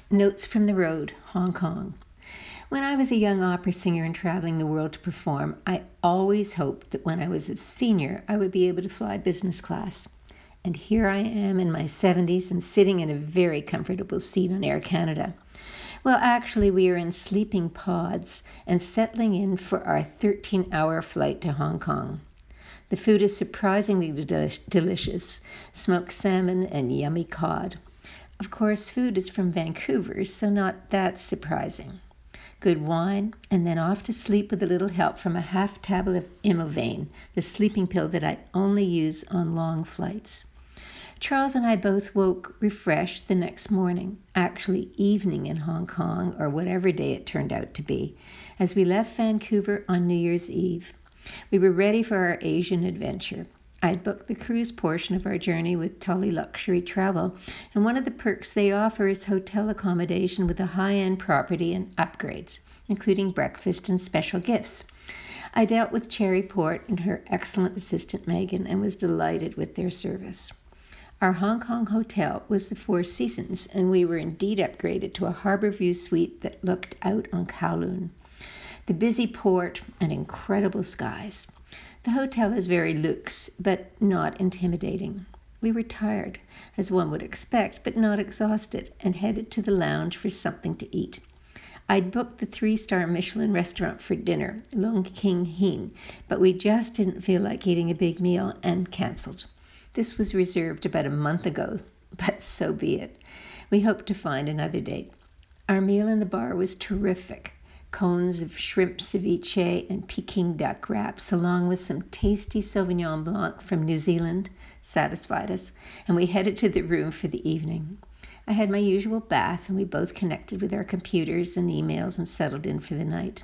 Notes from the Road, Hong Kong. When I was a young opera singer and traveling the world to perform, I always hoped that when I was a senior, I would be able to fly business class. And here I am in my 70s and sitting in a very comfortable seat on Air Canada. Well, actually, we are in sleeping pods and settling in for our 13-hour flight to Hong Kong. The food is surprisingly delicious, smoked salmon and yummy cod. Of course, food is from Vancouver, so not that surprising. Good wine, and then off to sleep with a little help from a half tablet of Imovane, the sleeping pill that I only use on long flights. Charles and I both woke refreshed the next morning, actually evening in Hong Kong, or whatever day it turned out to be, as we left Vancouver on New Year's Eve. We were ready for our Asian adventure. I had booked the cruise portion of our journey with Tully Luxury Travel, and one of the perks they offer is hotel accommodation with a high-end property and upgrades, including breakfast and special gifts. I dealt with Cherry Port and her excellent assistant Megan and was delighted with their service. Our Hong Kong hotel was the Four Seasons, and we were indeed upgraded to a harbour view suite that looked out on Kowloon. The busy port and incredible skies. The hotel is very luxe, but not intimidating. We were tired, as one would expect, but not exhausted, and headed to the lounge for something to eat. I'd booked the 3-star Michelin restaurant for dinner, Lung King Heen, but we just didn't feel like eating a big meal and cancelled. This was reserved about a month ago, but so be it. We hope to find another date. Our meal in the bar was terrific. Cones of shrimp ceviche and Peking duck wraps, along with some tasty Sauvignon Blanc from New Zealand, satisfied us, and we headed to the room for the evening. I had my usual bath, and we both connected with our computers and emails and settled in for the night.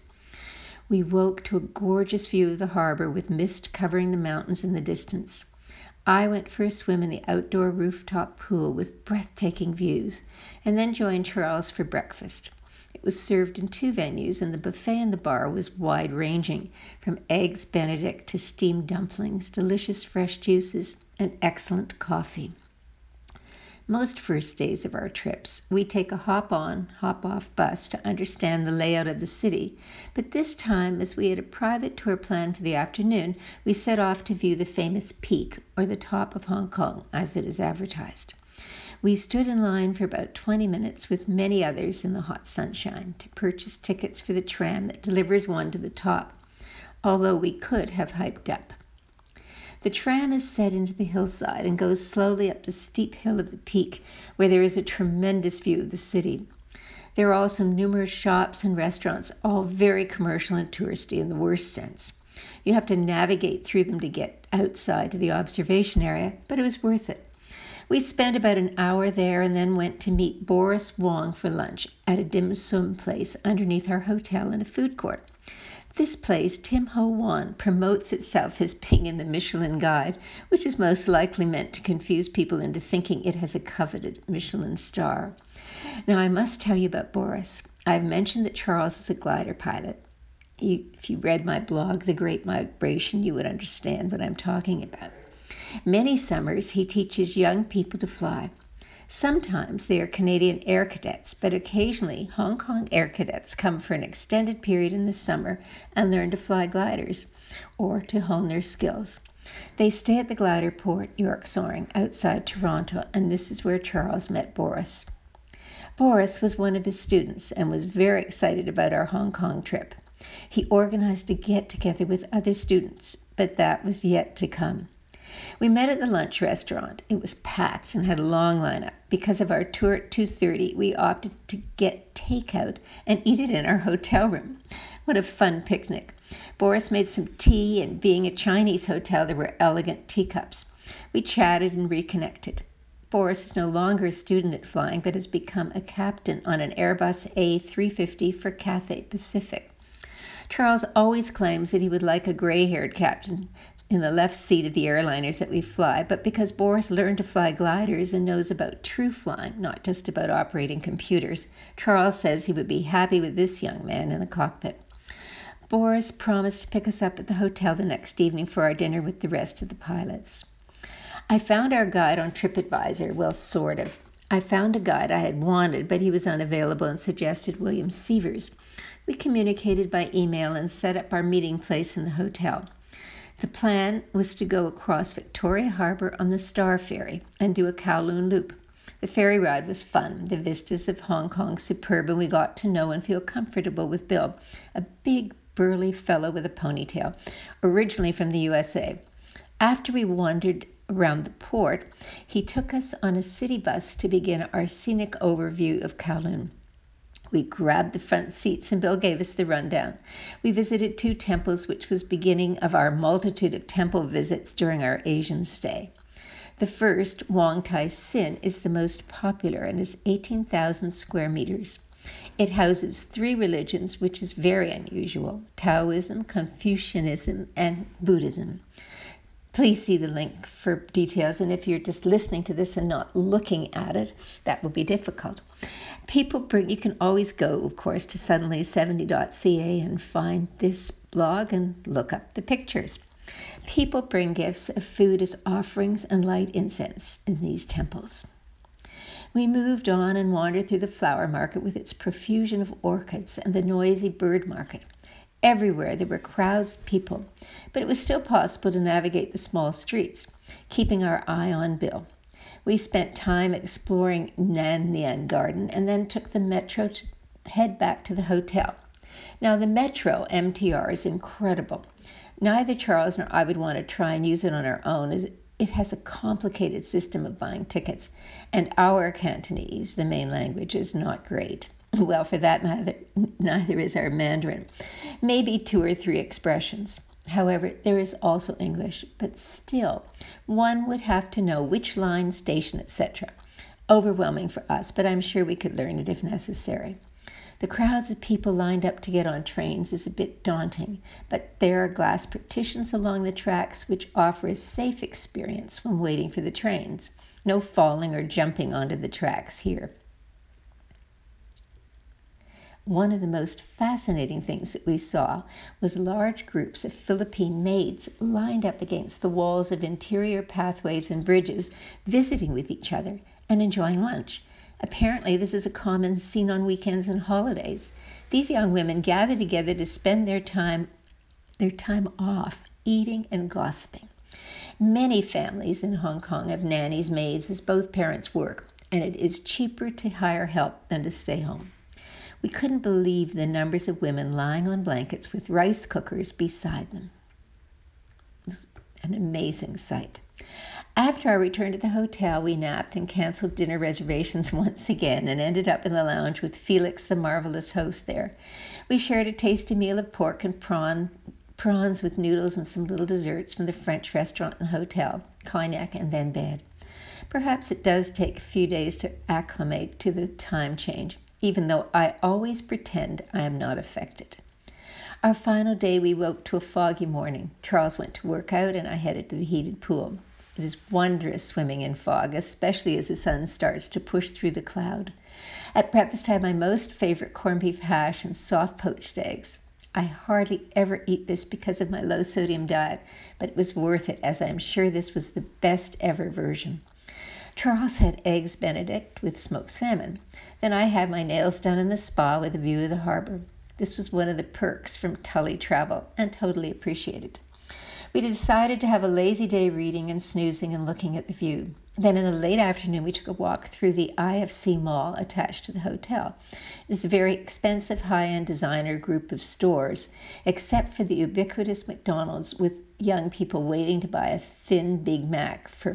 We woke to a gorgeous view of the harbor with mist covering the mountains in the distance. I went for a swim in the outdoor rooftop pool with breathtaking views, and then joined Charles for breakfast. It was served in 2 venues, and the buffet in the bar was wide-ranging, from eggs Benedict to steamed dumplings, delicious fresh juices, and excellent coffee. Most first days of our trips, we take a hop-on, hop-off bus to understand the layout of the city, but this time, as we had a private tour planned for the afternoon, we set off to view the famous Peak, or the top of Hong Kong, as it is advertised. We stood in line for about 20 minutes with many others in the hot sunshine to purchase tickets for the tram that delivers one to the top, although we could have hiked up. The tram is set into the hillside and goes slowly up the steep hill of the Peak, where there is a tremendous view of the city. There are also numerous shops and restaurants, all very commercial and touristy in the worst sense. You have to navigate through them to get outside to the observation area, but it was worth it. We spent about an hour there and then went to meet Boris Wong for lunch at a dim sum place underneath our hotel in a food court. This place, Tim Ho Wan, promotes itself as being in the Michelin Guide, which is most likely meant to confuse people into thinking it has a coveted Michelin star. Now, I must tell you about Boris. I've mentioned that Charles is a glider pilot. If you read my blog, The Great Migration, you would understand what I'm talking about. Many summers, he teaches young people to fly. Sometimes they are Canadian Air Cadets, but occasionally Hong Kong Air Cadets come for an extended period in the summer and learn to fly gliders, or to hone their skills. They stay at the glider port, York Soaring, outside Toronto, and this is where Charles met Boris. Boris was one of his students and was very excited about our Hong Kong trip. He organized a get-together with other students, but that was yet to come. We met at the lunch restaurant. It was packed and had a long lineup. Because of our tour at 2:30, we opted to get takeout and eat it in our hotel room. What a fun picnic. Boris made some tea, and being a Chinese hotel, there were elegant teacups. We chatted and reconnected. Boris is no longer a student at flying, but has become a captain on an Airbus A350 for Cathay Pacific. Charles always claims that he would like a gray-haired captain in the left seat of the airliners that we fly, but because Boris learned to fly gliders and knows about true flying, not just about operating computers, Charles says he would be happy with this young man in the cockpit. Boris promised to pick us up at the hotel the next evening for our dinner with the rest of the pilots. I found our guide on TripAdvisor, well, sort of. I found a guide I had wanted, but he was unavailable and suggested William Sievers. We communicated by email and set up our meeting place in the hotel. The plan was to go across Victoria Harbour on the Star Ferry and do a Kowloon loop. The ferry ride was fun, the vistas of Hong Kong superb, and we got to know and feel comfortable with Bill, a big, burly fellow with a ponytail, originally from the USA. After we wandered around the port, he took us on a city bus to begin our scenic overview of Kowloon. We grabbed the front seats and Bill gave us the rundown. We visited 2 temples, which was beginning of our multitude of temple visits during our Asian stay. The first, Wong Tai Sin, is the most popular and is 18,000 square meters. It houses 3 religions, which is very unusual: Taoism, Confucianism, and Buddhism. Please see the link for details, and if you're just listening to this and not looking at it, that will be difficult. You can always go, of course, to suddenly70.ca and find this blog and look up the pictures. People bring gifts of food as offerings and light incense in these temples. We moved on and wandered through the flower market with its profusion of orchids and the noisy bird market. Everywhere there were crowds of people, but it was still possible to navigate the small streets, keeping our eye on Bill. We spent time exploring Nanyang Garden and then took the metro to head back to the hotel. Now, the metro, MTR, is incredible. Neither Charles nor I would want to try and use it on our own, as it has a complicated system of buying tickets, and our Cantonese, the main language, is not great. Well, for that matter, neither is our Mandarin. Maybe 2 or 3 expressions. However, there is also English, but still, one would have to know which line, station, etc. Overwhelming for us, but I'm sure we could learn it if necessary. The crowds of people lined up to get on trains is a bit daunting, but there are glass partitions along the tracks which offer a safe experience when waiting for the trains. No falling or jumping onto the tracks here. One of the most fascinating things that we saw was large groups of Philippine maids lined up against the walls of interior pathways and bridges, visiting with each other and enjoying lunch. Apparently, this is a common scene on weekends and holidays. These young women gather together to spend their time off eating and gossiping. Many families in Hong Kong have nannies, maids, as both parents work, and it is cheaper to hire help than to stay home. We couldn't believe the numbers of women lying on blankets with rice cookers beside them. It was an amazing sight. After our return to the hotel, we napped and canceled dinner reservations once again and ended up in the lounge with Felix, the marvelous host there. We shared a tasty meal of pork and prawns with noodles and some little desserts from the French restaurant in the hotel, cognac, and then bed. Perhaps it does take a few days to acclimate to the time change, even though I always pretend I am not affected. Our final day, we woke to a foggy morning. Charles went to work out and I headed to the heated pool. It is wondrous swimming in fog, especially as the sun starts to push through the cloud. At breakfast, I had my most favorite corned beef hash and soft poached eggs. I hardly ever eat this because of my low sodium diet, but it was worth it, as I am sure this was the best ever version. Charles had eggs Benedict with smoked salmon. Then I had my nails done in the spa with a view of the harbor. This was one of the perks from Tully Travel and totally appreciated. We decided to have a lazy day reading and snoozing and looking at the view. Then in the late afternoon, we took a walk through the IFC Mall attached to the hotel. It is a very expensive high-end designer group of stores, except for the ubiquitous McDonald's with young people waiting to buy a thin Big Mac for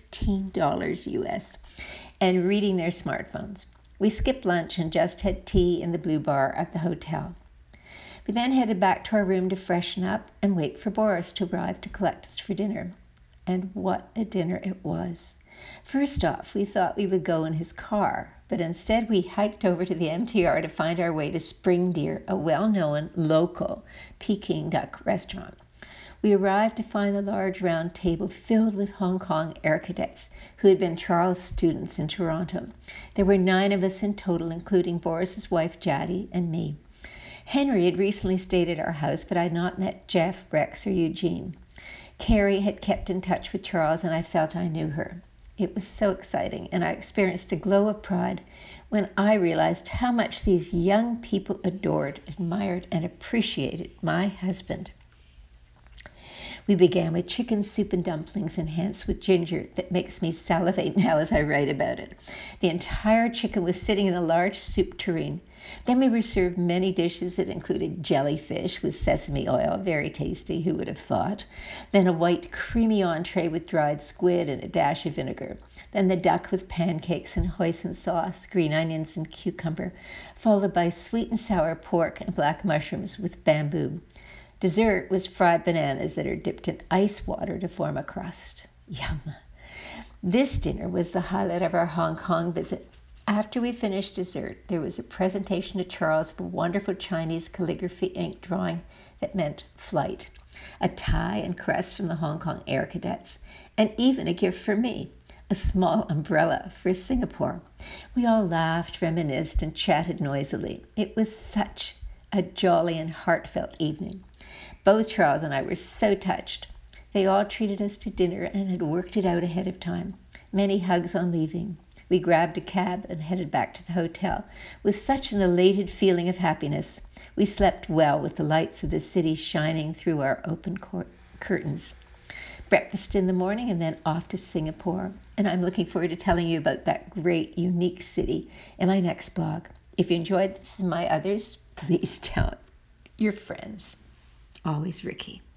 $15 US and reading their smartphones. We skipped lunch and just had tea in the Blue Bar at the hotel. We then headed back to our room to freshen up and wait for Boris to arrive to collect us for dinner. And what a dinner it was. First off, we thought we would go in his car, but instead we hiked over to the MTR to find our way to Spring Deer, a well-known local Peking duck restaurant. We arrived to find the large round table filled with Hong Kong air cadets who had been Charles' students in Toronto. There were 9 of us in total, including Boris's wife Jaddy and me. Henry had recently stayed at our house, but I had not met Jeff, Rex, or Eugene. Carrie had kept in touch with Charles, and I felt I knew her. It was so exciting, and I experienced a glow of pride when I realized how much these young people adored, admired, and appreciated my husband. We began with chicken soup and dumplings enhanced with ginger that makes me salivate now as I write about it. The entire chicken was sitting in a large soup tureen. Then we were served many dishes that included jellyfish with sesame oil, very tasty, who would have thought. Then a white creamy entree with dried squid and a dash of vinegar. Then the duck with pancakes and hoisin sauce, green onions and cucumber, followed by sweet and sour pork and black mushrooms with bamboo. Dessert was fried bananas that are dipped in ice water to form a crust. Yum! This dinner was the highlight of our Hong Kong visit. After we finished dessert, there was a presentation to Charles of a wonderful Chinese calligraphy ink drawing that meant flight, a tie and crest from the Hong Kong Air Cadets, and even a gift for me, a small umbrella for Singapore. We all laughed, reminisced, and chatted noisily. It was such a jolly and heartfelt evening. Both Charles and I were so touched. They all treated us to dinner and had worked it out ahead of time. Many hugs on leaving. We grabbed a cab and headed back to the hotel with such an elated feeling of happiness. We slept well with the lights of the city shining through our open curtains. Breakfast in the morning and then off to Singapore. And I'm looking forward to telling you about that great, unique city in my next blog. If you enjoyed this and my others, please tell your friends. Always Ricky.